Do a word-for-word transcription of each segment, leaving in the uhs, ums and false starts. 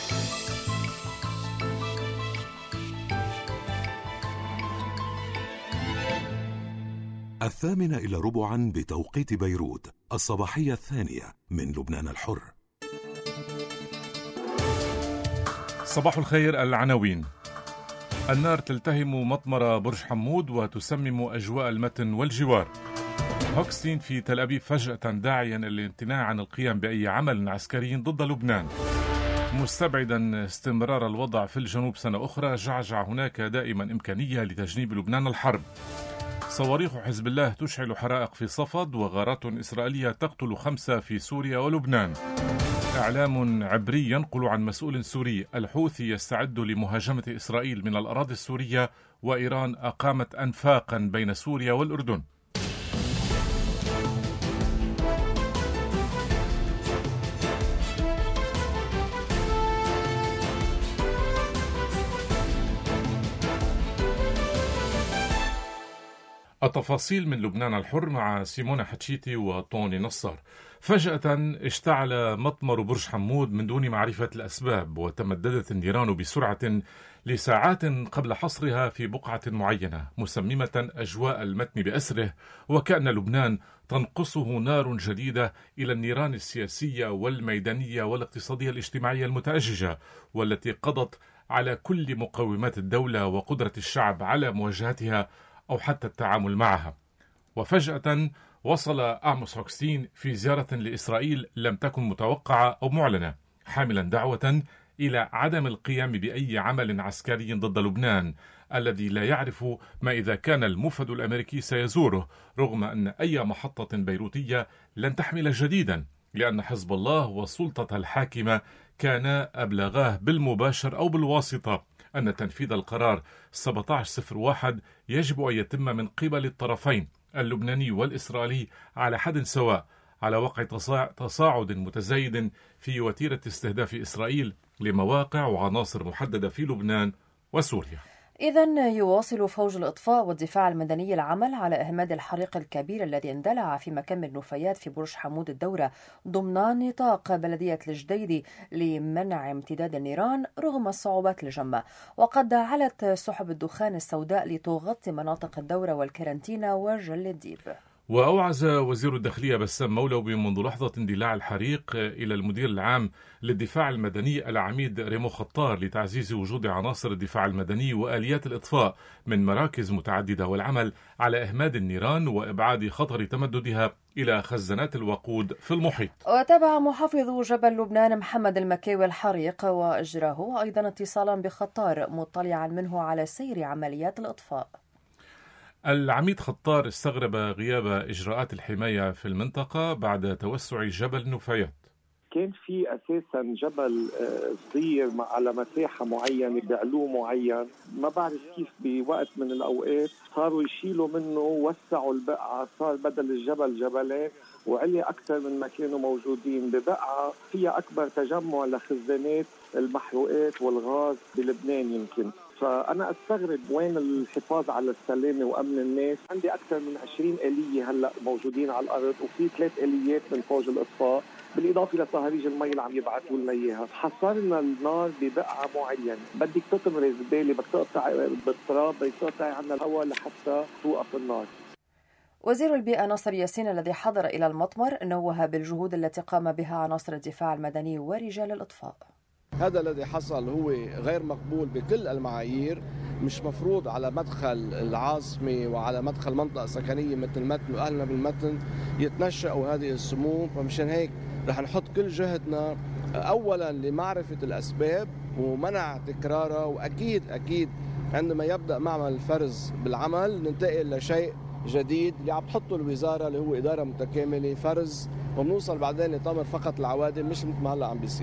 الثامنة إلى ربعا بتوقيت بيروت، الصباحية الثانية من لبنان الحر. صباح الخير. العناوين: النار تلتهم مطمر برج حمود وتسمم أجواء المتن والجوار. هوكستين في تل أبيب فجأة داعيا للامتناع عن القيام بأي عمل عسكري ضد لبنان. مستبعدا استمرار الوضع في الجنوب سنة أخرى، جعجع هناك دائما إمكانية لتجنيب لبنان الحرب. صواريخ حزب الله تشعل حرائق في صفد، وغارات إسرائيلية تقتل خمسة في سوريا ولبنان. إعلام عبري ينقل عن مسؤول سوري: الحوثي يستعد لمهاجمة إسرائيل من الأراضي السورية، وإيران أقامت أنفاقا بين سوريا والأردن. التفاصيل من لبنان الحر مع سيمونة حتشيتي وطوني نصار. فجأة اشتعل مطمر برج حمود من دون معرفة الأسباب، وتمددت النيران بسرعة لساعات قبل حصرها في بقعة معينة، مسممة أجواء المتن بأسره، وكأن لبنان تنقصه نار جديدة إلى النيران السياسية والميدانية والاقتصادية الاجتماعية المتأججة، والتي قضت على كل مقومات الدولة وقدرة الشعب على مواجهتها أو حتى التعامل معها. وفجأة وصل أعموس هوكستين في زيارة لإسرائيل لم تكن متوقعة أو معلنة، حاملا دعوة إلى عدم القيام بأي عمل عسكري ضد لبنان الذي لا يعرف ما إذا كان الموفد الأمريكي سيزوره، رغم أن أي محطة بيروتية لن تحمل جديدا، لأن حزب الله والسلطة الحاكمة كانا أبلغاه بالمباشر أو بالواسطة أن تنفيذ القرار سبعة عشر صفر واحد يجب أن يتم من قبل الطرفين اللبناني والإسرائيلي على حد سواء، على وقع تصاعد متزايد في وتيرة استهداف إسرائيل لمواقع وعناصر محددة في لبنان وسوريا. إذن يواصل فوج الإطفاء والدفاع المدني العمل على إهماد الحريق الكبير الذي اندلع في مكب النفايات في برج حمود الدورة ضمن نطاق بلدية الجديدي لمنع امتداد النيران رغم الصعوبات الجمة. وقد علت سحب الدخان السوداء لتغطي مناطق الدورة والكرنتينا وجل الديب. وأوعز وزير الداخلية بسام مولوي منذ لحظة اندلاع الحريق إلى المدير العام للدفاع المدني العميد ريمو خطار لتعزيز وجود عناصر الدفاع المدني وآليات الإطفاء من مراكز متعددة، والعمل على إهماد النيران وإبعاد خطر تمددها إلى خزانات الوقود في المحيط. وتابع محافظ جبل لبنان محمد المكاوي الحريق، وأجراه أيضا اتصالا بخطار مطلعا منه على سير عمليات الإطفاء. العميد خطار استغرب غياب إجراءات الحماية في المنطقة بعد توسع جبل نفايات. كان في أساسا جبل صغير على مساحة معينة بعلو معين، ما بعرف كيف بوقت من الأوقات صاروا يشيلوا منه ووسعوا البقعة، صار بدل الجبل جبلين وعلي أكثر من ما كانوا موجودين ببقعة فيها أكبر تجمع لخزانات المحروقات والغاز بلبنان. يمكن فأنا أستغرب وين الحفاظ على السلامة وأمن الناس. عندي أكثر من عشرين آلية هلأ موجودين على الأرض، وفي ثلاث آليات من فوج الإطفاء بالإضافة لصهاريج المي اللي عم يبعثوا لنا إياها. حصرنا النار ببقعة معينة، بدك تطمري زبالة، بدك تقطع بالتراب، بدك تقطع عنا الهواء لحتى توقف النار. وزير البيئة ناصر ياسين الذي حضر إلى المطمر نوه بالجهود التي قام بها عناصر الدفاع المدني ورجال الإطفاء. هذا الذي حصل هو غير مقبول بكل المعايير، مش مفروض على مدخل العاصمة وعلى مدخل منطقة سكنية مثل المتن وأهلنا بالمتن يتنشأوا هذه السموم. فمشان هيك رح نحط كل جهدنا أولا لمعرفة الأسباب ومنع تكرارها، وأكيد أكيد عندما يبدأ معمل الفرز بالعمل ننتقل لشيء جديد اللي عم تحطه الوزارة اللي هو إدارة متكاملة فرز، وبنوصل بعدين لتمر فقط العوادم مش مثل ما هلا عم بيصير.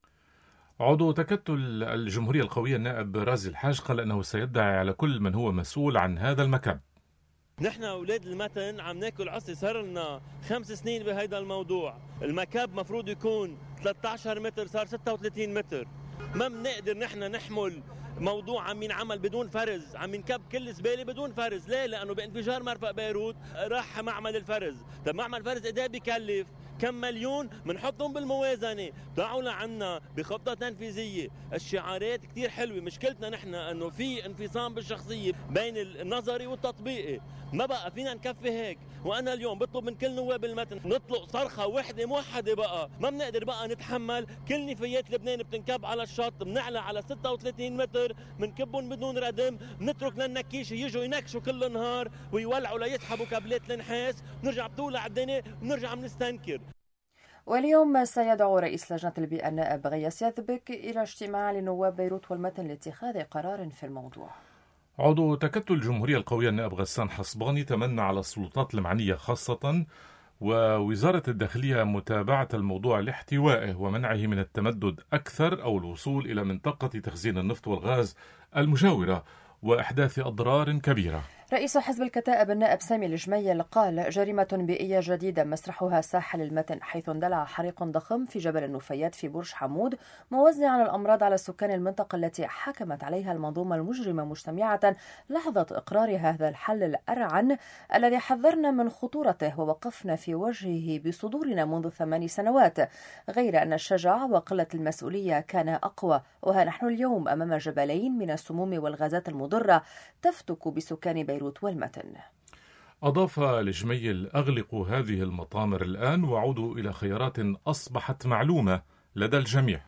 عضو تكتل الجمهورية القوية النائب رازي الحاج قال أنه سيدعي على كل من هو مسؤول عن هذا المكب. نحن أولاد المتن عم ناكل عصي، صار لنا خمس سنين بهيدا الموضوع. المكب مفروض يكون ثلاثة عشر متر، صار ستة وثلاثين متر. ما بنقدر نحن نحمل موضوع عم ينعمل بدون فرز، عم ينكب كل زباله بدون فرز. ليه؟ لانه بانفجار مرفق بيروت راح معمل الفرز. طب معمل الفرز قد ايه بكلف؟ كم مليون بنحطهم بالموازنه. تعالوا لعنا بخطه تنفيذيه. الشعارات كثير حلوه، مشكلتنا نحن انه في انفصام بالشخصيه بين النظري والتطبيقي. ما بقى فينا نكفي هيك. وانا اليوم بطلب من كل نواب المتن نطلق صرخه وحده موحده بقى. ما بنقدر بقى نتحمل كل نفايات لبنان بتنكب على الشط، بنعلى على ستة وثلاثين متر، بنكبهم بدون ردم، بنترك للنكيشه يجوا ينكشوا كل نهار ويولعوا ليسحبوا كابلات النحاس، ونرجع بطولة على الدنيا ونرجع بنستنكر. واليوم سيدعو رئيس لجنة البيئة النائب غياث يذبك إلى اجتماع لنواب بيروت والمتن لاتخاذ قرار في الموضوع. عضو تكتل الجمهورية القوية النائب غسان حصباني تمنى على السلطات المعنية خاصة ووزارة الداخلية متابعة الموضوع لاحتوائه ومنعه من التمدد أكثر أو الوصول إلى منطقة تخزين النفط والغاز المجاورة وإحداث أضرار كبيرة. رئيس حزب الكتائب النائب سامي الجميل قال: جريمة بيئية جديدة مسرحها ساحل المتن، حيث اندلع حريق ضخم في جبل النفايات في برج حمود موزعا الأمراض على سكان المنطقة التي حكمت عليها المنظومة المجرمة مجتمعة لحظة إقرار هذا الحل الأرعن الذي حذرنا من خطورته ووقفنا في وجهه بصدورنا منذ ثماني سنوات، غير أن الشجاعة وقلة المسؤولية كان أقوى. وها نحن اليوم أمام جبلين من السموم والغازات المضرة تفتك بسكان بيروت والمتن. أضاف الجميل: أغلقوا هذه المطامر الآن وعودوا إلى خيارات أصبحت معلومة لدى الجميع.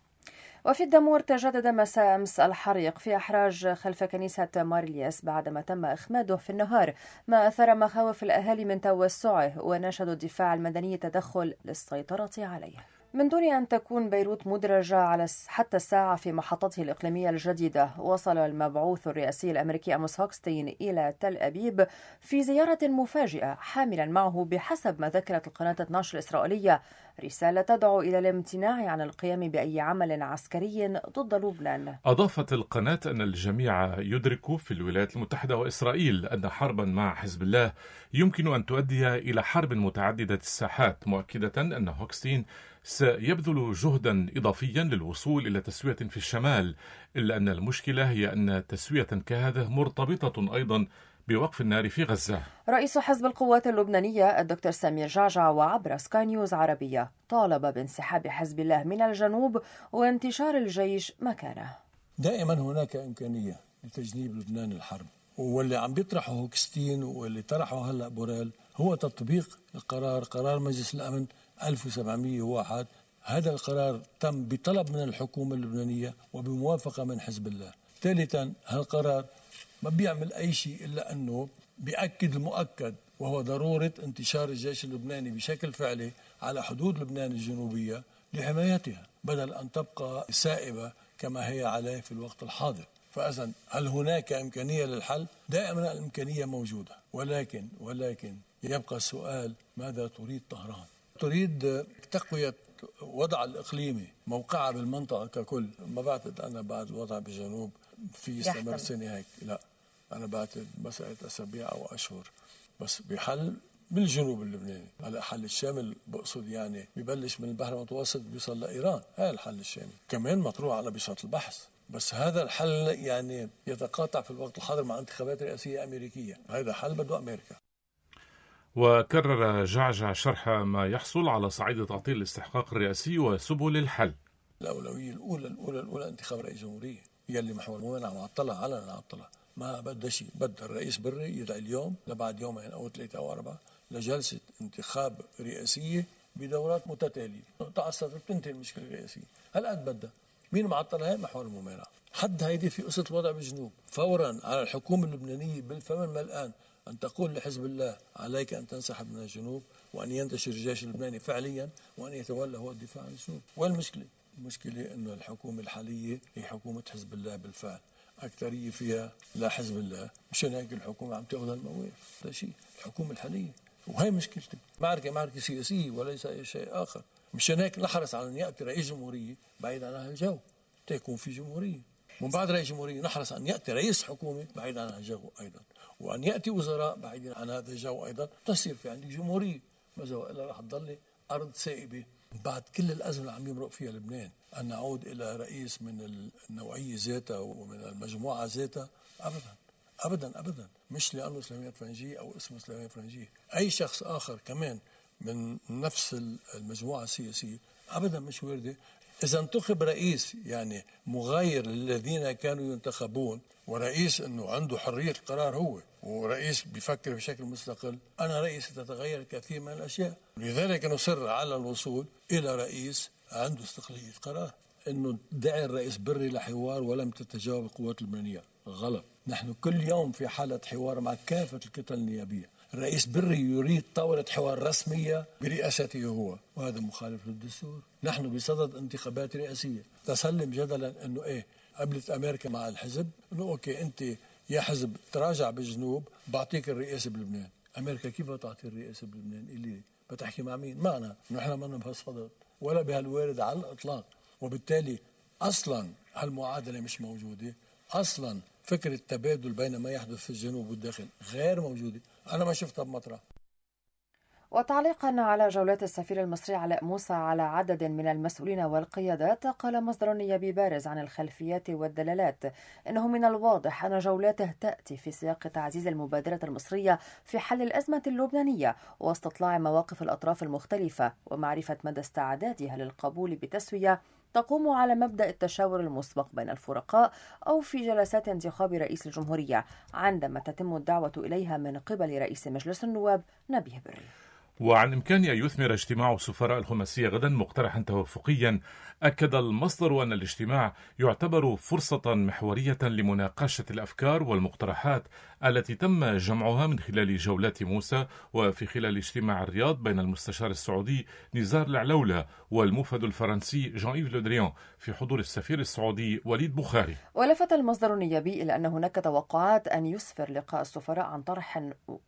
وفي الدمور تجدد مساء أمس الحريق في أحراج خلف كنيسة مار الياس بعدما تم إخماده في النهار، ما أثار مخاوف الأهالي من توسعه، وناشدوا الدفاع المدني التدخل للسيطرة عليه. من دون أن تكون بيروت مدرجة على حتى الساعة في محطته الإقليمية الجديدة، وصل المبعوث الرئاسي الأمريكي أموس هوكستين إلى تل أبيب في زيارة مفاجئة، حاملا معه بحسب ما ذكرت القناة اثني عشر الإسرائيلية رسالة تدعو إلى الامتناع عن القيام بأي عمل عسكري ضد لبنان. أضافت القناة أن الجميع يدرك في الولايات المتحدة وإسرائيل أن حربا مع حزب الله يمكن أن تؤدي إلى حرب متعددة الساحات، مؤكدة أن هوكستين سيبذل جهدا إضافيا للوصول إلى تسوية في الشمال، إلا أن المشكلة هي أن تسوية كهذه مرتبطة أيضا بوقف النار في غزة. رئيس حزب القوات اللبنانية الدكتور سمير جعجع وعبر سكاي نيوز عربية طالب بانسحاب حزب الله من الجنوب وانتشار الجيش مكانه. دائما هناك إمكانية لتجنيب لبنان الحرب، واللي عم بيطرحه هوكستين واللي طرحه هلأ بوريل هو تطبيق القرار قرار مجلس الأمن ألف وسبعمئة وواحد. هذا القرار تم بطلب من الحكومة اللبنانية وبموافقة من حزب الله. ثالثا، هالقرار ما بيعمل أي شيء إلا أنه بيأكد المؤكد، وهو ضرورة انتشار الجيش اللبناني بشكل فعلي على حدود لبنان الجنوبية لحمايتها بدل أن تبقى سائبة كما هي عليه في الوقت الحاضر. فإذن هل هناك إمكانية للحل؟ دائما الإمكانية موجودة، ولكن ولكن يبقى السؤال: ماذا تريد طهران؟ تريد تقوية وضع الإقليمي موقعها بالمنطقة ككل. ما بعتقد أنا بعد الوضع بالجنوب في يستمر سنة هيك، لا، أنا بعتقد مسألة أسابيع أو أشهر بس بحل بالجنوب اللبناني. على حل الشامل بقصد يعني ببلش من البحر المتوسط بيوصل لإيران، هذا الحل الشامل. كمان مطروح على بساط البحث، بس هذا الحل يعني يتقاطع في الوقت الحاضر مع انتخابات رئاسية أمريكية. هذا حل بده أمريكا. وكرر جعجع شرح ما يحصل على صعيد تعطيل الاستحقاق الرئاسي وسبل الحل. الأولوية الأولى الأولى الأولى انتخاب رئيس جمهورية، يلي محور ممانعة معطلة علنا معطلة، ما بدها شيء. بدها الرئيس بري يدعي اليوم لبعد يومين أو ثلاثة أو أربعة لجلسة انتخاب رئاسية بدورات متتالية. تعصبت بتنتهي المشكلة الرئاسية. هالقد بدها. مين معطلها؟ محور الممانعة. حد هيدي في قصة الوضع بالجنوب. فورا على الحكومة اللبنانية بالفم الملآن أن تقول لحزب الله: عليك أن تنسحب من الجنوب وأن ينتشر الجيش اللبناني فعليا وأن يتولى هو الدفاع عن الجنوب. والمشكلة المشكلة أنه الحكومة الحالية هي حكومة حزب الله بالفعل، أكثرية فيها لا حزب الله، مشان هيك الحكومة عم تأخذ المواقف. هذا شيء الحكومة الحالية، وهي مشكلتي. معركة معركة سياسية وليس أي شيء آخر. مشان هيك نحرص على أن يأتي رئيس جمهورية بعيد عن هالجو تكون في جمهورية. من بعد رئيس جمهورية نحرص أن يأتي رئيس حكومة بعيد عن هالجو أيضا، وأن يأتي وزراء بعيدين عن هذا الجو أيضا، تصير في عندي جمهورية. ماذا وإلا رح تضل أرض سائبة بعد كل الأزمة اللي عم يمرق فيها لبنان. أن نعود إلى رئيس من النوعية ذاتها ومن المجموعة ذاتها؟ أبدا أبدا أبدا. مش لأنه سليمان فرنجية أو اسمه سليمان فرنجية، أي شخص آخر كمان من نفس المجموعة السياسية أبدا مش واردة. إذا انتخب رئيس يعني مغاير للذين كانوا ينتخبون، ورئيس أنه عنده حرية القرار هو، ورئيس بيفكر بشكل مستقل، أنا رئيس ستتغير كثير من الأشياء. لذلك نصر على الوصول إلى رئيس عنده استقلالية قرار. أنه دعي الرئيس بري لحوار ولم تتجاوب القوات اللبنانية غلط. نحن كل يوم في حالة حوار مع كافة الكتل النيابية. الرئيس بري يريد طاولة حوار رسمية برئاسته هو، وهذا مخالف للدستور. نحن بصدد انتخابات رئاسية. تسلم جدلا أنه إيه قبلت أمريكا مع الحزب أنه أوكي أنت يا حزب تراجع بالجنوب بعطيك الرئاسة بلبنان. أمريكا كيف تعطي الرئاسة بلبنان؟ اللي بتحكي مع مين؟ معنا. نحن ما بهالصدد ولا بهالوارد على الإطلاق. وبالتالي أصلا هالمعادلة مش موجودة. أصلا فكرة التبادل بين ما يحدث في الجنوب والداخل غير موجودة. أنا ما شفتها بمطرح. وتعليقا على جولات السفير المصري علاء موسى على عدد من المسؤولين والقيادات، قال مصدر نيابي بارز عن الخلفيات والدلالات إنه من الواضح أن جولاته تأتي في سياق تعزيز المبادرة المصرية في حل الأزمة اللبنانية واستطلاع مواقف الأطراف المختلفة ومعرفة مدى استعدادها للقبول بتسوية تقوم على مبدأ التشاور المسبق بين الفرقاء أو في جلسات انتخاب رئيس الجمهورية عندما تتم الدعوة إليها من قبل رئيس مجلس النواب نبيه بري. وعن إمكان أن يثمر اجتماع سفراء الخماسية غدا مقترحا توافقيا، أكد المصدر أن الاجتماع يعتبر فرصة محورية لمناقشة الأفكار والمقترحات التي تم جمعها من خلال جولات موسى وفي خلال اجتماع الرياض بين المستشار السعودي نزار العلولة والموفد الفرنسي جان إيف لو دريان في حضور السفير السعودي وليد بخاري. ولفت المصدر النيابي إلى أن هناك توقعات أن يسفر لقاء السفراء عن طرح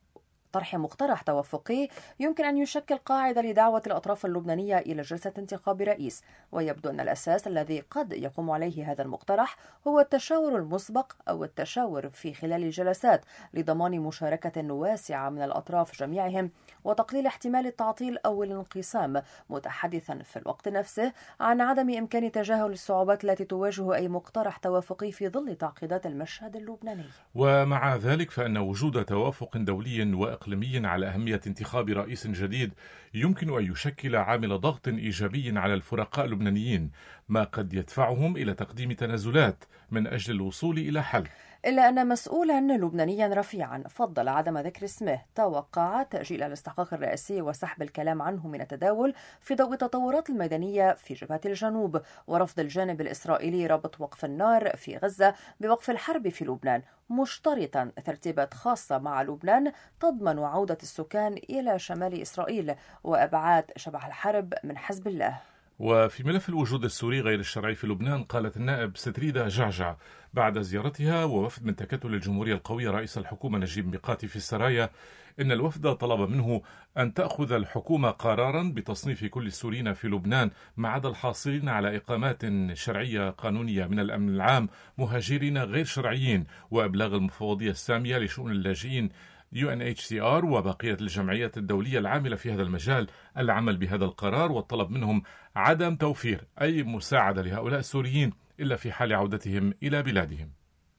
طرح مقترح توافقي يمكن أن يشكل قاعدة لدعوة الأطراف اللبنانية إلى جلسة انتخاب رئيس، ويبدو أن الأساس الذي قد يقوم عليه هذا المقترح هو التشاور المسبق أو التشاور في خلال الجلسات لضمان مشاركة واسعة من الأطراف جميعهم وتقليل احتمال التعطيل أو الانقسام، متحدثا في الوقت نفسه عن عدم إمكان تجاهل الصعوبات التي تواجه أي مقترح توافقي في ظل تعقيدات المشهد اللبناني. ومع ذلك فإن وجود توافق دولي وإقليمي على أهمية انتخاب رئيس جديد يمكن أن يشكل عامل ضغط إيجابي على الفرقاء اللبنانيين، ما قد يدفعهم إلى تقديم تنازلات من أجل الوصول إلى حل. إلا أن مسؤولا لبنانيا رفيعا فضل عدم ذكر اسمه توقع تأجيل الاستحقاق الرئاسي وسحب الكلام عنه من التداول في ضوء التطورات الميدانية في جبهة الجنوب ورفض الجانب الإسرائيلي ربط وقف النار في غزة بوقف الحرب في لبنان، مشترطا ترتيبات خاصة مع لبنان تضمن عودة السكان إلى شمال إسرائيل وإبعاد شبح الحرب من حزب الله. وفي ملف الوجود السوري غير الشرعي في لبنان، قالت النائب ستريدا جعجع بعد زيارتها ووفد من تكتل الجمهورية القوية رئيس الحكومة نجيب ميقاتي في السرايا إن الوفد طلب منه أن تأخذ الحكومة قرارا بتصنيف كل السوريين في لبنان ما عدا الحاصلين على إقامات شرعية قانونية من الأمن العام مهاجرين غير شرعيين، وإبلاغ المفوضية السامية لشؤون اللاجئين يو إن إتش سي آر وبقية الجمعيات الدولية العاملة في هذا المجال العمل بهذا القرار، والطلب منهم عدم توفير أي مساعدة لهؤلاء السوريين إلا في حال عودتهم إلى بلادهم.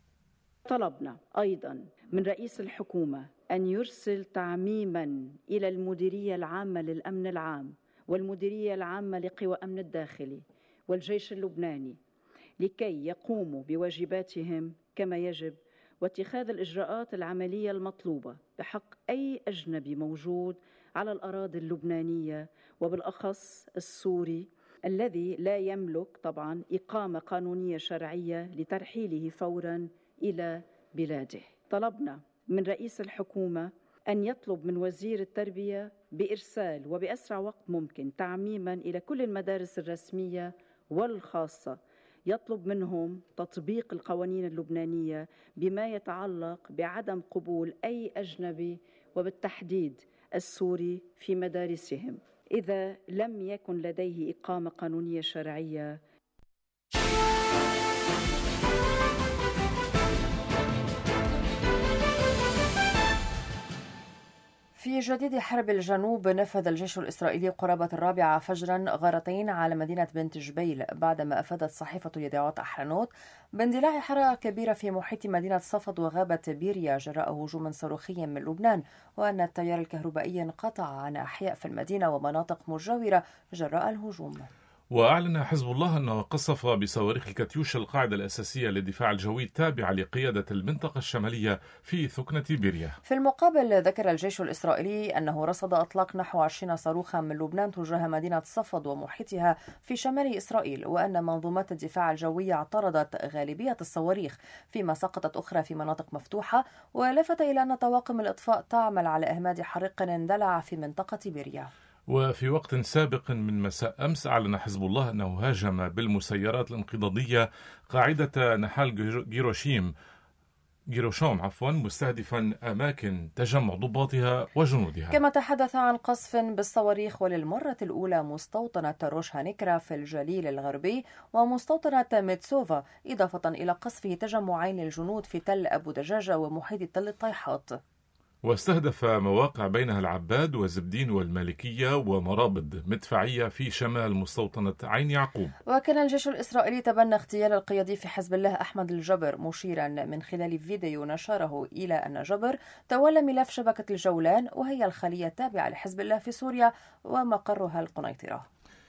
طلبنا أيضا من رئيس الحكومة أن يرسل تعميما إلى المديرية العامة للأمن العام والمديرية العامة لقوى أمن الداخلي والجيش اللبناني لكي يقوموا بواجباتهم كما يجب، واتخاذ الإجراءات العملية المطلوبة بحق أي أجنبي موجود على الأراضي اللبنانية وبالأخص السوري الذي لا يملك طبعا إقامة قانونية شرعية لترحيله فورا إلى بلاده. طلبنا من رئيس الحكومة أن يطلب من وزير التربية بإرسال وبأسرع وقت ممكن تعميما إلى كل المدارس الرسمية والخاصة، يطلب منهم تطبيق القوانين اللبنانية بما يتعلق بعدم قبول أي أجنبي وبالتحديد السوري في مدارسهم إذا لم يكن لديه إقامة قانونية شرعية. في جديد حرب الجنوب، نفذ الجيش الإسرائيلي قرابة الرابعة فجرا غارتين على مدينة بنت جبيل بعدما أفادت صحيفة يدعوت أحرنوت باندلاع حرائق كبيرة في محيط مدينة صفد وغابة بيريا جراء هجوم صاروخي من لبنان، وأن التيار الكهربائي انقطع عن أحياء في المدينة ومناطق مجاورة جراء الهجوم. وأعلن حزب الله أنه قصف بصواريخ الكاتيوش القاعدة الأساسية للدفاع الجوي التابعة لقيادة المنطقة الشمالية في ثكنة بيريا. في المقابل، ذكر الجيش الإسرائيلي أنه رصد إطلاق نحو عشرين صاروخا من لبنان تجاه مدينة صفد ومحيطها في شمال إسرائيل، وأن منظومات الدفاع الجوي اعترضت غالبية الصواريخ فيما سقطت أخرى في مناطق مفتوحة، ولفت إلى أن طواقم الإطفاء تعمل على إهماد حريق اندلع في منطقة بيريا. وفي وقت سابق من مساء أمس أعلن حزب الله أنه هاجم بالمسيرات الانقضاضية قاعدة نحال جيروشيم جيروشوم عفوا مستهدفا أماكن تجمع ضباطها وجنودها. كما تحدث عن قصف بالصواريخ وللمرة الأولى مستوطنة روش هانيكرا في الجليل الغربي ومستوطنة ميتسوفا، إضافة إلى قصفه تجمعين الجنود في تل أبو دجاجة ومحيط تل الطيحات. واستهدف مواقع بينها العباد وزبدين والمالكية ومرابط مدفعية في شمال مستوطنة عين يعقوب. وكان الجيش الإسرائيلي تبنى اغتيال القيادي في حزب الله أحمد الجبر، مشيرا من خلال فيديو نشره إلى أن جبر تولى ملف شبكة الجولان، وهي الخلية التابعة لحزب الله في سوريا ومقرها القنيطرة.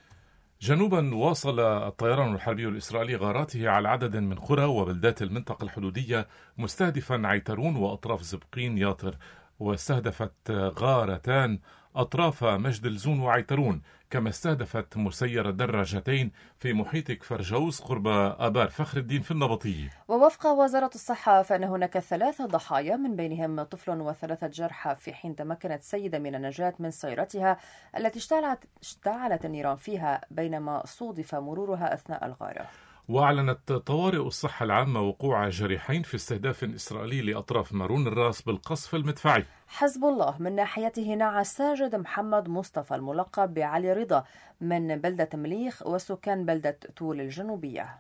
جنوبا، واصل الطيران الحربي الإسرائيلي غاراته على عدد من قرى وبلدات المنطقة الحدودية مستهدفا عيترون وأطراف زبقين ياطر، واستهدفت غارتان أطراف مجد الزون وعيترون، كما استهدفت مسيرة دراجتين في محيط كفر جوز قرب آبار فخر الدين في النبطية. ووفق وزارة الصحة فإن هناك ثلاثة ضحايا من بينهم طفل وثلاثة جرحى، في حين تمكنت سيدة من النجاة من سيارتها التي اشتعلت, اشتعلت النيران فيها بينما صودف مرورها أثناء الغارة. وأعلنت طوارئ الصحة العامة وقوع جريحين في استهداف إسرائيلي لأطراف مارون الراس بالقصف المدفعي. حزب الله من ناحيته نعى ساجد محمد مصطفى الملقب بعلي رضا من بلدة مليخ وسكان بلدة تول الجنوبية.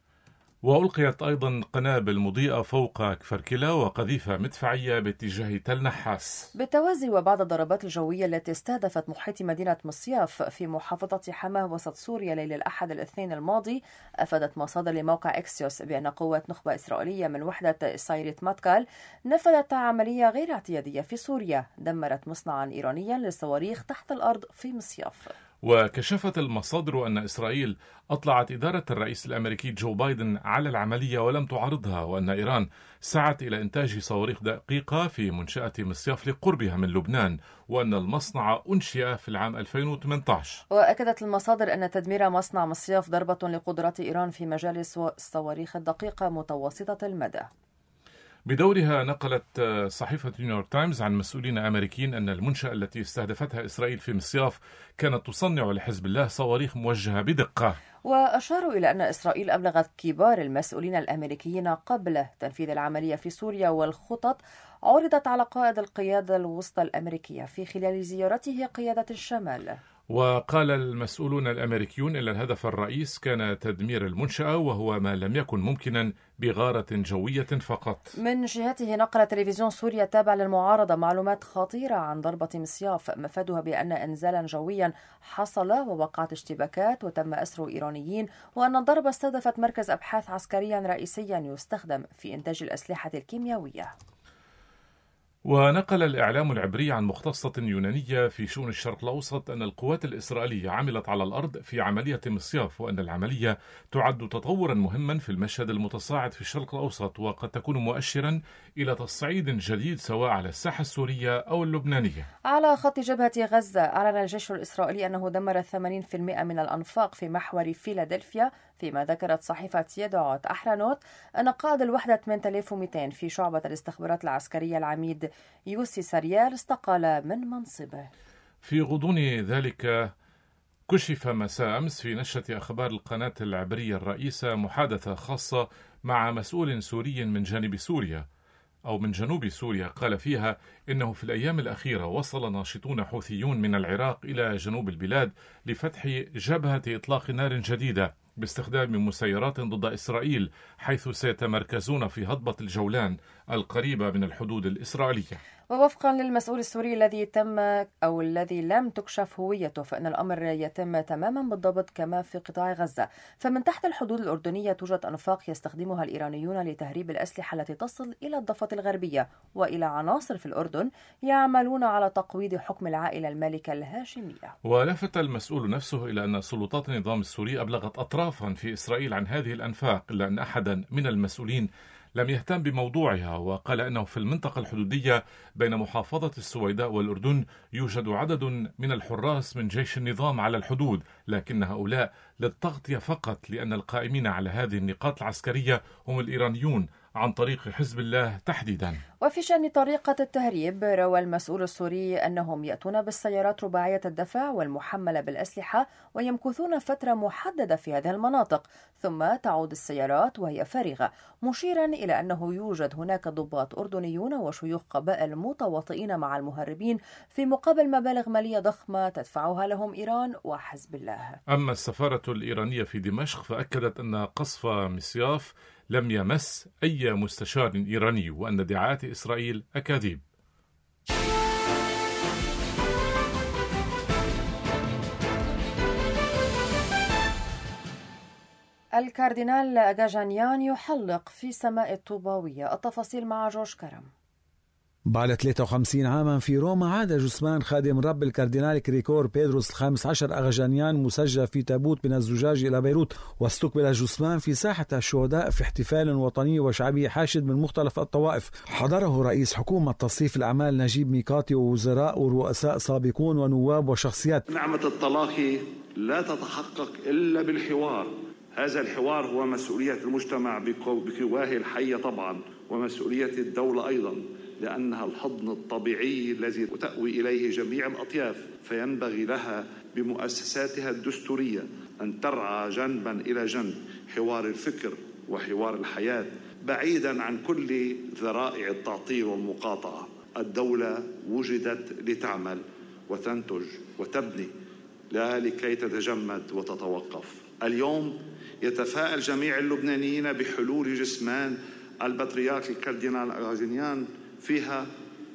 وألقيت أيضا قنابل مضيئة فوق كفركلا وقذيفة مدفعية باتجاه تل نحاس. بالتوازي وبعد الضربات الجوية التي استهدفت محيط مدينة مصياف في محافظة حماه وسط سوريا ليلة الأحد الاثنين الماضي، أفادت مصادر لموقع إكسيوس بأن قوات نخبة إسرائيلية من وحدة سايريت ماتكال نفذت عملية غير اعتيادية في سوريا، دمرت مصنعا إيرانيا للصواريخ تحت الأرض في مصياف. وكشفت المصادر أن إسرائيل أطلعت إدارة الرئيس الأمريكي جو بايدن على العملية ولم تعارضها، وأن إيران سعت إلى إنتاج صواريخ دقيقة في منشأة مصياف لقربها من لبنان، وأن المصنع أنشئ في العام ألفين وثمانية عشر. وأكدت المصادر أن تدمير مصنع مصياف ضربة لقدرات إيران في مجال الصواريخ الدقيقة متوسطة المدى. بدورها نقلت صحيفة نيويورك تايمز عن مسؤولين أمريكيين أن المنشأة التي استهدفتها إسرائيل في مصياف كانت تصنع لحزب الله صواريخ موجهة بدقة. وأشاروا إلى أن إسرائيل أبلغت كبار المسؤولين الأمريكيين قبل تنفيذ العملية في سوريا، والخطط عرضت على قائد القيادة الوسطى الأمريكية في خلال زيارته قيادة الشمال. وقال المسؤولون الأمريكيون إن الهدف الرئيس كان تدمير المنشأة، وهو ما لم يكن ممكنا بغارة جوية فقط. من جهته نقل تلفزيون سوريا التابع للمعارضة معلومات خطيرة عن ضربة مصياف، مفادها بأن إنزالا جويا حصل ووقعت اشتباكات وتم أسر إيرانيين، وأن الضربة استهدفت مركز أبحاث عسكريا رئيسيا يستخدم في إنتاج الأسلحة الكيميائية. ونقل الإعلام العبري عن مختصة يونانية في شؤون الشرق الأوسط أن القوات الإسرائيلية عملت على الأرض في عملية مصياف، وأن العملية تعد تطورا مهما في المشهد المتصاعد في الشرق الأوسط، وقد تكون مؤشرا إلى تصعيد جديد سواء على الساحة السورية أو اللبنانية. على خط جبهة غزة، أعلن الجيش الإسرائيلي أنه دمر ثمانين بالمئة من الأنفاق في محور فيلادلفيا، فيما ذكرت صحيفة يدعوت أحرنوت أن قائد الوحدة ثمانية آلاف ومئتين في شعبة الاستخبارات العسكرية العميد يوسي ساريال استقال من منصبه. في غضون ذلك كشف مساء أمس في نشرة أخبار القناة العبرية الرئيسة محادثة خاصة مع مسؤول سوري من جانب سوريا أو من جنوب سوريا، قال فيها إنه في الأيام الأخيرة وصل ناشطون حوثيون من العراق إلى جنوب البلاد لفتح جبهة إطلاق نار جديدة باستخدام مسيرات ضد إسرائيل، حيث سيتمركزون في هضبة الجولان القريبة من الحدود الإسرائيلية. ووفقا للمسؤول السوري الذي تم أو الذي لم تكشف هويته، فإن الأمر يتم تماما بالضبط كما في قطاع غزة. فمن تحت الحدود الأردنية توجد أنفاق يستخدمها الإيرانيون لتهريب الأسلحة التي تصل إلى الضفة الغربية وإلى عناصر في الأردن يعملون على تقويض حكم العائلة المالكة الهاشمية. ولفت المسؤول نفسه إلى أن سلطات النظام السوري أبلغت أطرافا في إسرائيل عن هذه الأنفاق، إلا أن أحدا من المسؤولين لم يهتم بموضوعها، وقال أنه في المنطقة الحدودية بين محافظة السويداء والأردن يوجد عدد من الحراس من جيش النظام على الحدود، لكن هؤلاء للتغطية فقط، لأن القائمين على هذه النقاط العسكرية هم الإيرانيون عن طريق حزب الله تحديدا. وفي شأن طريقة التهريب، روى المسؤول السوري أنهم يأتون بالسيارات رباعية الدفع والمحملة بالأسلحة ويمكثون فترة محددة في هذه المناطق، ثم تعود السيارات وهي فارغة، مشيرا إلى أنه يوجد هناك ضباط أردنيون وشيوخ قبائل متواطئين مع المهربين في مقابل مبالغ مالية ضخمة تدفعها لهم إيران وحزب الله. أما السفارة الإيرانية في دمشق فأكدت أن قصف مصياف لم يمس أي مستشار إيراني، وأن ادعاءات إسرائيل أكاذيب. الكاردينال أغاجانيان يحلق في سماء الطوباوية. التفاصيل مع جورج كرم. بعد ثلاثة وخمسين عاما في روما عاد جثمان خادم رب الكاردينال كريكور بيدروس الخامس عشر أغاجانيان مسجل في تابوت من الزجاج إلى بيروت، واستقبل جثمان في ساحة الشهداء في احتفال وطني وشعبي حاشد من مختلف الطوائف. حضره رئيس حكومة تصنيف الأعمال نجيب ميقاتي ووزراء ورؤساء سابقون ونواب وشخصيات. نعمة التلاقي لا تتحقق إلا بالحوار. هذا الحوار هو مسؤولية المجتمع بقواه الحية طبعا، ومسؤولية الدولة أيضا، لأنها الحضن الطبيعي الذي تأوي إليه جميع الأطياف، فينبغي لها بمؤسساتها الدستورية أن ترعى جنبا إلى جنب حوار الفكر وحوار الحياة، بعيدا عن كل ذرائع التعطيل والمقاطعة. الدولة وجدت لتعمل وتنتج وتبني، لا لكي تتجمد وتتوقف. اليوم يتفائل جميع اللبنانيين بحلول جثمان البطريرك الكاردينال أغاجانيان فيها،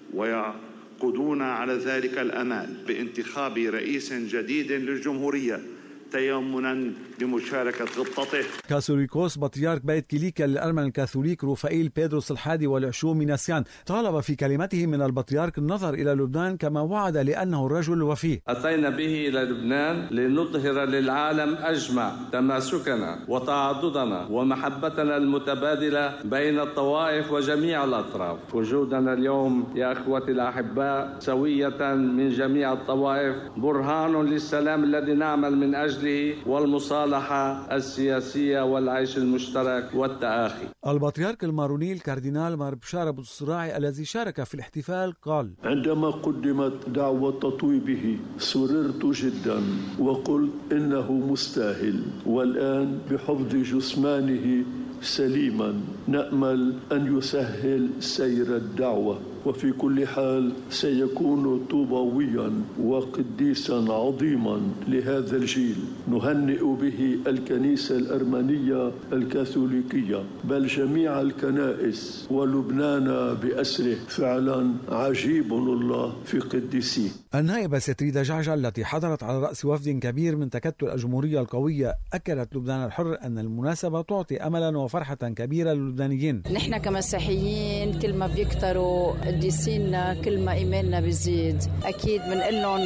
ويعقدون على ذلك الأمال بانتخاب رئيس جديد للجمهورية تيمنا بمشاركة خطته. كاثوليكوس بطريرك بيت كيليكيا للأرمن الكاثوليك روفائيل بيدروس الحادي والعشرون ميناسيان طالب في كلمته من البطريرك النظر إلى لبنان كما وعد لأنه الرجل الوفي. أتينا به إلى لبنان لنظهر للعالم أجمع تماسكنا وتعاضدنا ومحبتنا المتبادلة بين الطوائف وجميع الأطراف. وجودنا اليوم يا أخوتي الأحباء سوية من جميع الطوائف برهان للسلام الذي نعمل من أجله والمصالحة السياسية والعيش المشترك والتآخي. البطريرك الماروني الكاردينال مار بشار أبو الصراعي الذي شارك في الاحتفال قال: عندما قدمت دعوة تطويبه سررت جدا وقلت إنه مستاهل، والآن بحفظ جثمانه سليما نأمل أن يسهل سير الدعوة، وفي كل حال سيكون طوباويا وقديسا عظيما لهذا الجيل نهنئ به الكنيسة الأرمنية الكاثوليكية بل جميع الكنائس ولبنان بأسره. فعلا عجيب الله في قديسيه. النائبة ستريدا جعجل التي حضرت على رأس وفد كبير من تكتل الجمهورية القوية أكدت لبنان الحر أن المناسبة تعطي أملا وفرحة كبيرة للبنانيين. نحن كمسيحيين كل ما بيكتروا قديسينا كل ما إيماننا بيزيد، أكيد بنقول لهم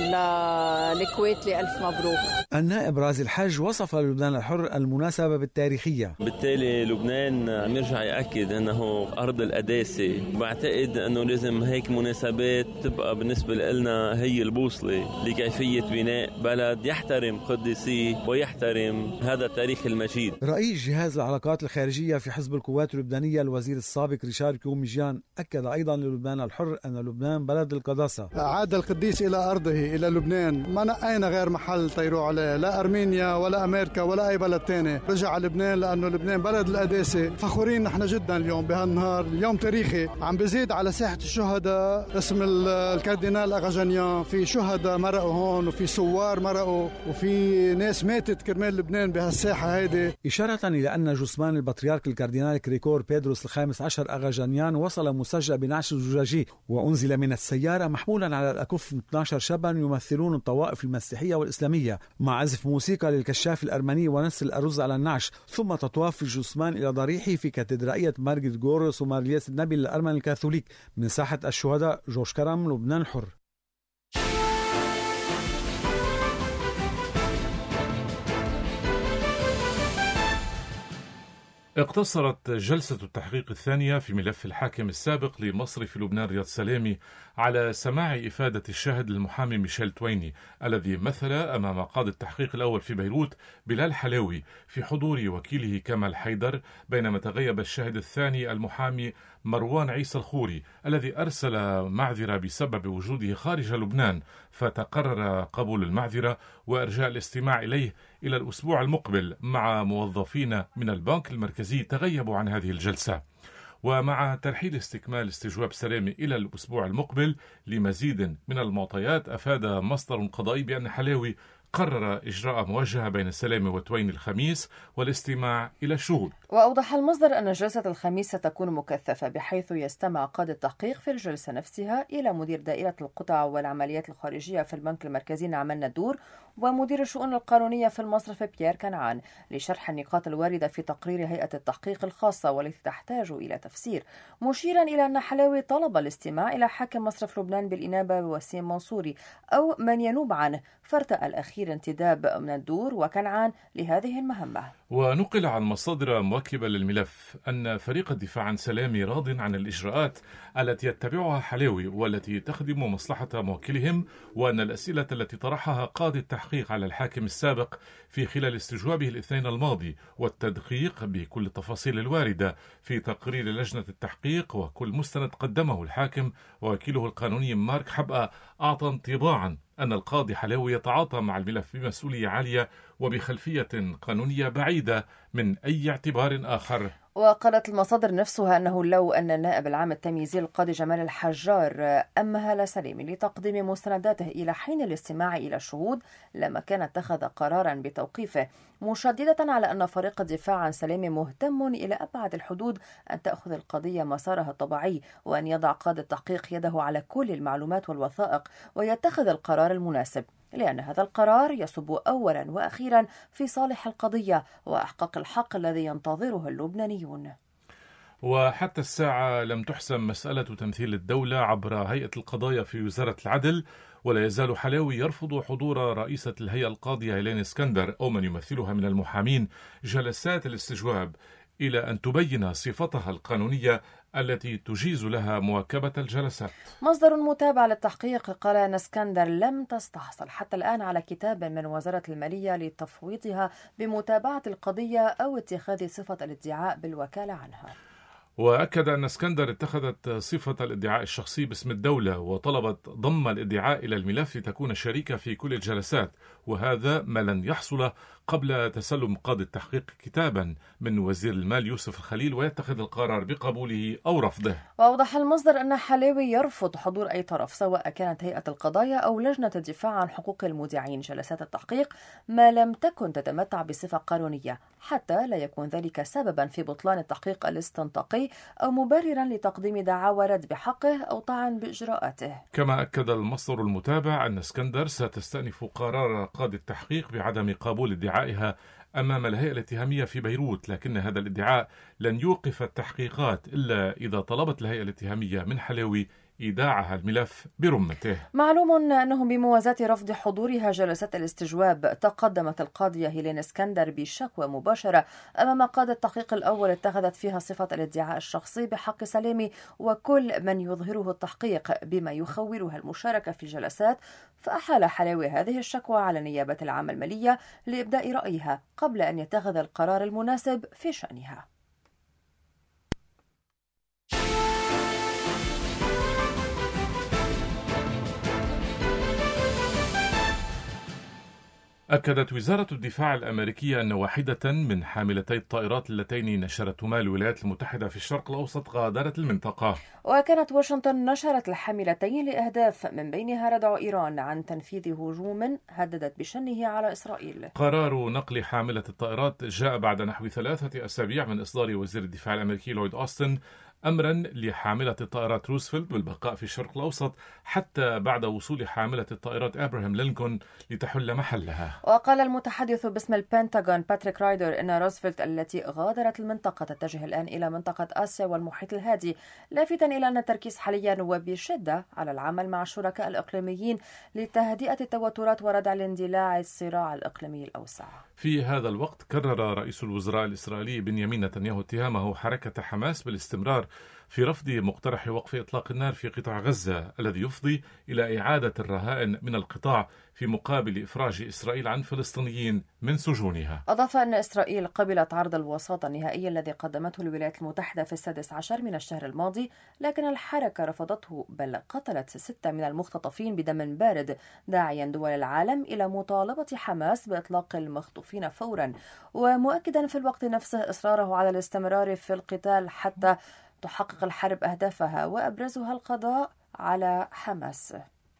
للكويت لألف مبروك. النائب رازي الحج وصف لبنان الحر المناسبة بالتاريخية. بالتالي لبنان عم يرجع يأكد أنه أرض القداسة، وبعتقد أنه لازم هيك مناسبات تبقى بالنسبة لنا هي البوصلة لكيفية بناء بلد يحترم قديسيه ويحترم هذا التاريخ المجيد. رئيس جهاز العلاقات الخارجية في حزب القوات اللبنانية الوزير السابق ريشار كوميجيان أكد أيضا للبنان الحر أن لبنان بلد القداسة. عاد القديس إلى أرضه إلى لبنان، ما نقينا غير محل طيروا عليه، لا أرمينيا ولا أمريكا ولا أي بلد تاني. رجع لبنان لأنه لبنان بلد القداسة. فخورين نحن جدا اليوم بهالنهار، اليوم تاريخي عم بزيد على ساحة الشهداء اسم الكاردينال أغاجانيان. في شهداء مرقوا هون وفي سوار مرقوا وفي ناس ماتت كرمال لبنان بهالساحة هيدي. إشارة إلى أن جثمان البطريرك البطريرك الكاردينال كريكور بيدروس الخامس عشر أغاجانيان وصل مسجى بنعش زجاجي وأنزل من السيارة محمولا على الأكف اثني عشر شابا يمثلون الطوائف المسيحية والإسلامية مع عزف موسيقى للكشاف الأرمني ونسل الأرز على النعش، ثم تطواف الجثمان إلى ضريحه في كاتدرائية مارغريت غوريوس ومارلياس النبي للأرمن الكاثوليك. من ساحة الشهداء، جورج كرم، لبنان الحر. اقتصرت جلسة التحقيق الثانية في ملف الحاكم السابق لمصرف لبنان رياض سلامي على سماع إفادة الشاهد المحامي ميشيل تويني الذي مثل أمام قاضي التحقيق الأول في بيروت بلال حلاوي في حضور وكيله كمال حيدر، بينما تغيب الشاهد الثاني المحامي مروان عيسى الخوري الذي أرسل معذرة بسبب وجوده خارج لبنان، فتقرر قبول المعذرة وإرجاء الاستماع إليه إلى الأسبوع المقبل مع موظفين من البنك المركزي تغيبوا عن هذه الجلسة. ومع ترحيل استكمال استجواب سلامي إلى الأسبوع المقبل لمزيد من المعطيات، أفاد مصدر قضائي بأن حلاوي قرر إجراء مواجهة بين سلامي وتويني الخميس والاستماع إلى الشهود. وأوضح المصدر أن جلسة الخميس ستكون مكثفة، بحيث يستمع قاضي التحقيق في الجلسة نفسها إلى مدير دائرة القطع والعمليات الخارجية في البنك المركزي نعمان ندور ومدير الشؤون القانونية في المصرف بيير كنعان لشرح النقاط الواردة في تقرير هيئة التحقيق الخاصة والتي تحتاج إلى تفسير، مشيرا إلى أن حلاوي طلب الاستماع إلى حاكم مصرف لبنان بالإنابة وسيم منصوري أو من ينوب عنه، فارتأى الأخير انتداب من الدور وكنعان لهذه المهمة. ونقل عن مصادر مواكبة للملف أن فريق الدفاع عن سلامي راض عن الإجراءات التي يتبعها حلاوي والتي تخدم مصلحة موكلهم، وأن الأسئلة التي طرحها قاضي التحقيق على الحاكم السابق في خلال استجوابه الاثنين الماضي والتدقيق بكل التفاصيل الواردة في تقرير لجنة التحقيق وكل مستند قدمه الحاكم ووكيله القانوني مارك حبقى أعطى انطباعا أن القاضي حلاوي يتعاطى مع الملف بمسؤولية عالية وبخلفية قانونية بعيدة من أي اعتبار آخر. وقالت المصادر نفسها أنه لو أن النائب العام التمييزي القاضي جمال الحجار أمهل سلامي لتقديم مستنداته إلى حين الاستماع إلى الشهود لما كان اتخذ قرارا بتوقيفه، مشددة على أن فريق الدفاع عن سلامي مهتم إلى أبعد الحدود أن تأخذ القضية مسارها الطبيعي، وأن يضع قاضي التحقيق يده على كل المعلومات والوثائق ويتخذ القرار المناسب، لأن هذا القرار يصب أولا وأخيرا في صالح القضية وإحقاق الحق الذي ينتظره اللبنانيون. وحتى الساعة لم تحسم مسألة تمثيل الدولة عبر هيئة القضايا في وزارة العدل، ولا يزال حلاوي يرفض حضور رئيسة الهيئة القاضية هيلين اسكندر أو من يمثلها من المحامين جلسات الاستجواب إلى أن تبين صفتها القانونية التي تجيز لها مواكبة الجلسات. مصدر متابع للتحقيق قال أن اسكندر لم تستحصل حتى الآن على كتاب من وزارة المالية لتفويضها بمتابعة القضية أو اتخاذ صفة الادعاء بالوكالة عنها. وأكد أن اسكندر اتخذت صفة الادعاء الشخصي باسم الدولة وطلبت ضم الادعاء إلى الملف لتكون شريكة في كل الجلسات، وهذا ما لن يحصل قبل تسلم قاضي التحقيق كتابا من وزير المال يوسف الخليل ويتخذ القرار بقبوله أو رفضه. وأوضح المصدر أن حلاوي يرفض حضور أي طرف سواء كانت هيئة القضايا أو لجنة الدفاع عن حقوق المودعين جلسات التحقيق ما لم تكن تتمتع بصفة قانونية، حتى لا يكون ذلك سببا في بطلان التحقيق الاستنطاقي أو مبررا لتقديم دعاوى رد بحقه أو طعن بإجراءاته. كما أكد المصدر المتابع أن اسكندر ستستأنف قرار قاضي التحقيق بعدم قبول ادعائها أمام الهيئة الاتهامية في بيروت، لكن هذا الادعاء لن يوقف التحقيقات إلا إذا طلبت الهيئة الاتهامية من حلاوي إيداعها الملف برمته. معلوم أنه بموازاة رفض حضورها جلسات الاستجواب تقدمت القاضية هيلين اسكندر بشكوى مباشرة أمام قاضي التحقيق الأول اتخذت فيها صفة الادعاء الشخصي بحق سلامي وكل من يظهره التحقيق بما يخولها المشاركة في الجلسات، فأحال حلاوي هذه الشكوى على النيابة العامة المالية لإبداء رأيها قبل أن يتخذ القرار المناسب في شأنها. أكدت وزارة الدفاع الأمريكية أن واحدة من حاملتي الطائرات اللتين نشرتهما الولايات المتحدة في الشرق الأوسط غادرت المنطقة. وكانت واشنطن نشرت الحاملتين لأهداف من بينها ردع إيران عن تنفيذ هجوم هددت بشنه على إسرائيل. قرار نقل حاملة الطائرات جاء بعد نحو ثلاثة أسابيع من إصدار وزير الدفاع الأمريكي لويد أوستن أمرا لحاملة الطائرات روزفلت بالبقاء في الشرق الأوسط حتى بعد وصول حاملة الطائرات أبراهام لينكولن لتحل محلها. وقال المتحدث باسم البنتاغون باتريك رايدر إن روزفلت التي غادرت المنطقة تتجه الآن إلى منطقة آسيا والمحيط الهادي، لافتا إلى أن التركيز حاليا وبشدة على العمل مع الشركاء الإقليميين لتهدئة التوترات وردع الاندلاع الصراع الإقليمي الأوسع. في هذا الوقت كرر رئيس الوزراء الإسرائيلي بنيامين نتنياهو اتهامه حركة حماس بالاستمرار في رفض مقترح وقف إطلاق النار في قطاع غزة الذي يفضي إلى إعادة الرهائن من القطاع في مقابل إفراج إسرائيل عن فلسطينيين من سجونها. أضاف أن إسرائيل قبلت عرض الوساطة النهائي الذي قدمته الولايات المتحدة في السادس عشر من الشهر الماضي، لكن الحركة رفضته بل قتلت ستة من المختطفين بدم بارد، داعيا دول العالم إلى مطالبة حماس بإطلاق المخطوفين فورا، ومؤكدا في الوقت نفسه إصراره على الاستمرار في القتال حتى تحقق الحرب أهدافها وأبرزها القضاء على حماس.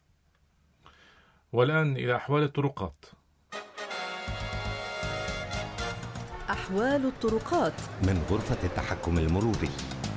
والآن إلى أحوال الطرقات. أحوال الطرقات من غرفة التحكم المروري.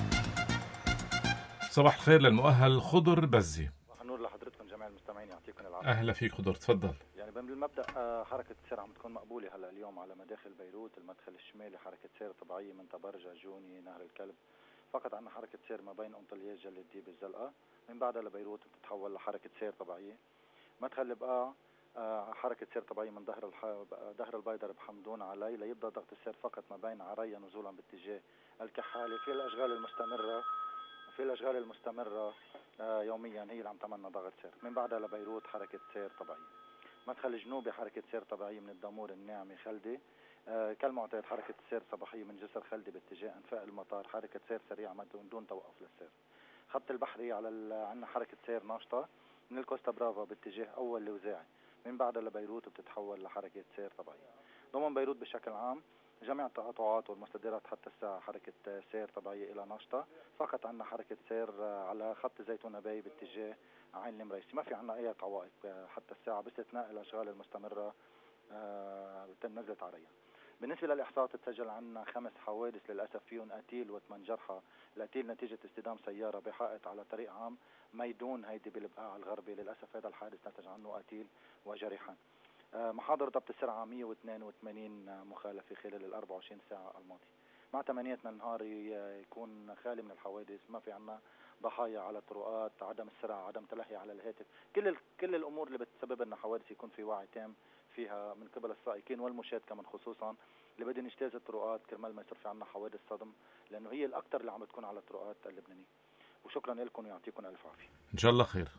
صباح الخير للمؤهل خضر بزي. صباح النور لحضرتكم جميع المستمعين، يعطيكم العافية. أهلا فيك خضر، تفضل. يعني بالمبدأ حركة السير عم تكون مقبولة هلا اليوم على مداخل بيروت، المدخل الشمالي حركة سير طبيعية من طبرجة جوني نهر الكلب، فقط عنا حركة سير ما بين أنطلياس جلة ديب الزلقة، من بعدها لبيروت بتتحول لحركة سير طبيعية. مدخل البقاع حركة سير طبيعية من ظهر الح... ظهر البيدر بحمدون علي ليبدأ ضغط السير فقط ما بين عريا نزولا باتجاه الكحالة. في الأشغال المستمرة في الأشغال المستمرة يوميا هي اللي عم تعملنا ضغط سير. من بعدها لبيروت حركة سير طبيعية. مدخل الجنوبي حركة سير طبيعية من الدامور الناعمة خلدي، كالمعتاد حركة السير صباحية من جسر خلدي باتجاه أنفاق المطار، حركة سير سريعة من دون توقف للسير. خط البحري على عندنا حركة سير ناشطة من الكوستا برافا باتجاه أول لوزاعي، من بعدها لبيروت بتتحول لحركة سير طبيعية. ضمن بيروت بشكل عام جميع التقاطعات والمستديرات حتى الساعة حركة سير طبيعية إلى ناشطة، فقط عندنا حركة سير على خط زيتون باي باتجاه عين المريسي، ما في عندنا أي عوائق حتى الساعة باستثناء الأشغال المستمرة نزلت عريا. بالنسبة للإحصاءات تسجل عنا خمس حوادث للأسف فيهم قتيل وثمان جرحى. القتيل نتيجة اصطدام سيارة بحائط على طريق عام ميدون هيدي بالبقاع الغربي، للأسف هذا الحادث نتج عنه قتيل وجريحان. محاضرة ضبط السرعة مئة واثنين وثمانين مخالفة خلال ال أربع وعشرين ساعة الماضية. مع تمانيتنا النهار يكون خالي من الحوادث، ما في عنا ضحايا على الطرقات، عدم السرعة، عدم تلهي على الهاتف، كل كل الأمور اللي بتسبب لنا حوادث يكون في وعي تام فيها من قبل السائقين والمشاة كمان، خصوصا اللي بدهم يجتاز الطرقات كرمال ما يصير في عنا حوادث صدم، لأنه هي الأكثر اللي عم بتكون على الطرقات اللبنانية. وشكرا لكم ويعطيكم ألف عافية. إن شاء الله خير.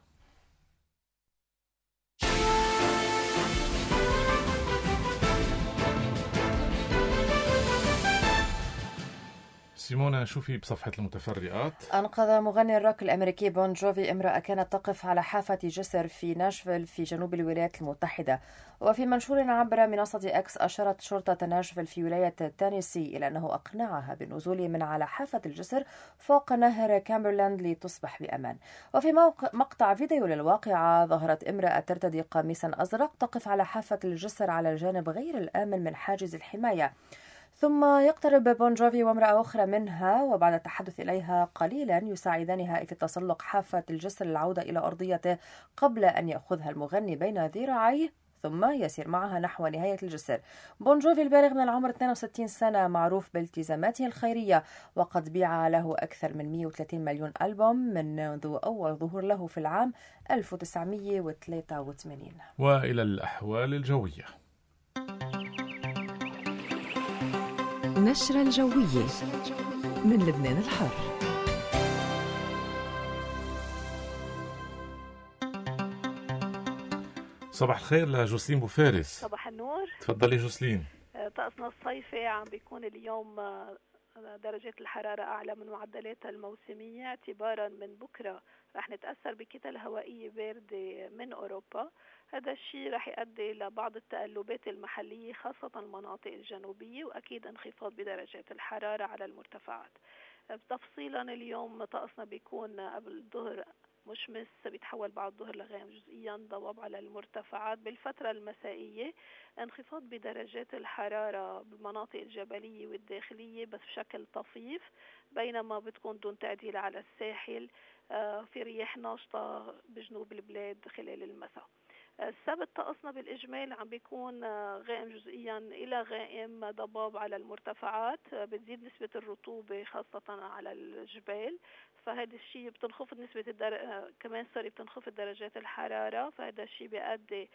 سيمونا، شوفي بصفحة المتفرقات. أنقذ مغني الروك الأمريكي بون جوفي امرأة كانت تقف على حافة جسر في ناشفيل في جنوب الولايات المتحدة. وفي منشور عبر منصة أكس أشارت شرطة ناشفيل في ولاية تينيسي إلى أنه أقنعها بالنزول من على حافة الجسر فوق نهر كامبرلاند لتصبح بأمان. وفي مقطع فيديو للواقعة ظهرت امرأة ترتدي قميصا أزرق تقف على حافة الجسر على الجانب غير الآمن من حاجز الحماية، ثم يقترب بون جوفي وامرأة أخرى منها، وبعد التحدث إليها قليلا يساعدانها في تسلق حافة الجسر للعودة إلى أرضيته قبل أن يأخذها المغني بين ذراعيه ثم يسير معها نحو نهاية الجسر. بون جوفي البالغ من العمر اثنين وستين سنة معروف بالتزاماته الخيرية، وقد بيع له أكثر من مئة وثلاثين مليون ألبوم منذ أول ظهور له في العام ألف وتسعمئة وثلاثة وثمانين. وإلى الأحوال الجوية. نشرة الجوية من لبنان الحر. صباح الخير لجوسلين بوفارس. صباح النور. تفضلي جوسلين. طقسنا الصيفي عم بيكون اليوم درجات الحرارة أعلى من معدلاتها الموسمية، اعتبارا من بكرة رح نتأثر بكتل هوائية باردة من أوروبا. هذا الشيء رح يؤدي لبعض التقلبات المحلية خاصة المناطق الجنوبية، وأكيد انخفاض بدرجات الحرارة على المرتفعات. تفصيلا اليوم طقسنا بيكون قبل الظهر مشمس، بيتحول بعد الظهر لغائم جزئيا، ضباب على المرتفعات. بالفترة المسائية انخفاض بدرجات الحرارة بالمناطق الجبلية والداخلية بس بشكل طفيف، بينما بتكون دون تعديل على الساحل. في رياح ناشطة بجنوب البلاد خلال المساء. السبت طقسنا بالإجمال عم بيكون غائم جزئيا إلى غائم، ضباب على المرتفعات، بتزيد نسبة الرطوبة خاصة على الجبال، فهذا الشيء بتنخفض نسبة الدر... كمان سوري بتنخفض درجات الحرارة، فهذا الشيء بيؤدي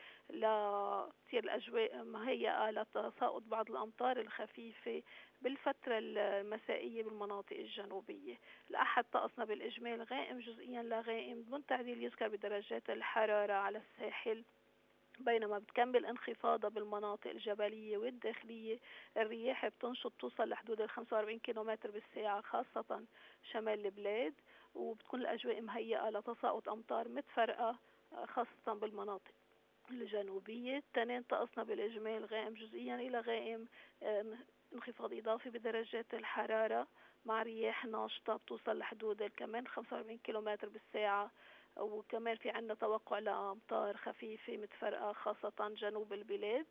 لتصير الأجواء مهيئة لتساقط بعض الأمطار الخفيفة بالفترة المسائية بالمناطق الجنوبية. الأحد طقسنا بالإجمال غائم جزئيا لغائم دون تعديل يذكر بدرجات الحرارة على الساحل، بينما بتكمل انخفاضها بالمناطق الجبلية والداخلية. الرياح بتنشط توصل لحدود ال خمسة وأربعين كيلومتر بالساعة خاصة شمال البلاد، وبتكون الأجواء مهيئة لتساقط أمطار متفرقة خاصة بالمناطق الجنوبية. التنين طقسنا بالإجمال غائم جزئيا إلى غائم، انخفاض إضافي بدرجات الحرارة مع رياح ناشطة بتوصل لحدود كمان خمسة وأربعين كيلومتر بالساعة، وكمان في عنا توقع لأمطار خفيفة متفرقة خاصة جنوب البلاد.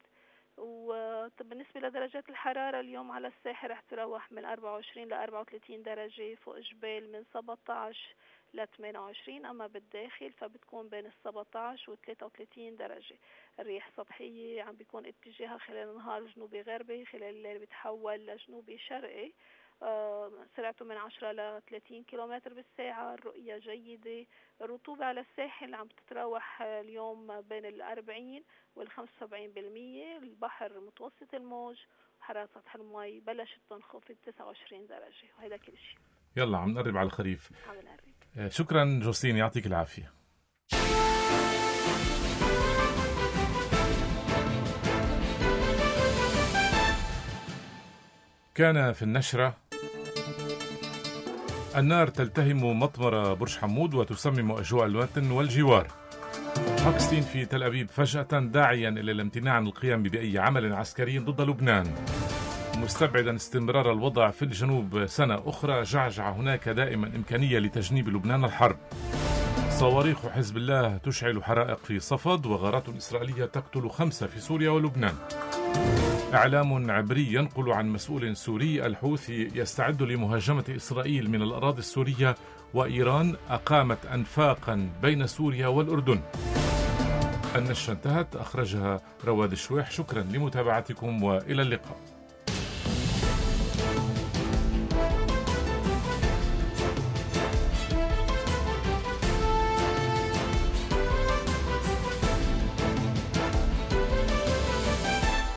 وبالنسبة لدرجات الحرارة اليوم على الساحل رح تروح من أربعة وعشرين ل أربعة وثلاثين درجة، فوق جبال من سبعة عشر ل ثمانية وعشرين، أما بالداخل فبتكون بين ال سبعة عشر و ثلاثة وثلاثين درجة. الرياح سطحية عم بيكون اتجاهها خلال النهار جنوبي غربي، خلال الليل بيتحول لجنوبي شرقي، سرعته من عشرة ل ثلاثين كيلومتر بالساعة. الرؤية جيدة. الرطوبة على الساحل عم تتراوح اليوم بين الأربعين والخمسة وسبعين بالمية. البحر متوسط الموج، حرارة سطح المي بلشت تنخفض تسعة وعشرين درجة، وهذا كل شيء. يلا عم نقرب على الخريف. عم نقرب. شكرا جوسين، يعطيك العافية. كان في النشرة: النار تلتهم مطمر برج حمود وتسمم أجواء الوطن والجوار. هوكستين في تل أبيب فجأة داعيا إلى الامتناع عن القيام بأي عمل عسكري ضد لبنان، مستبعدا استمرار الوضع في الجنوب سنة أخرى. جعجع هناك دائما إمكانية لتجنيب لبنان الحرب. صواريخ حزب الله تشعل حرائق في صفد، وغارات إسرائيلية تقتل خمسة في سوريا ولبنان. إعلام عبري ينقل عن مسؤول سوري: الحوثي يستعد لمهاجمة إسرائيل من الأراضي السورية، وإيران أقامت أنفاقا بين سوريا والأردن. النشرة انتهت، أخرجها رواد الشويح. شكرا لمتابعتكم وإلى اللقاء.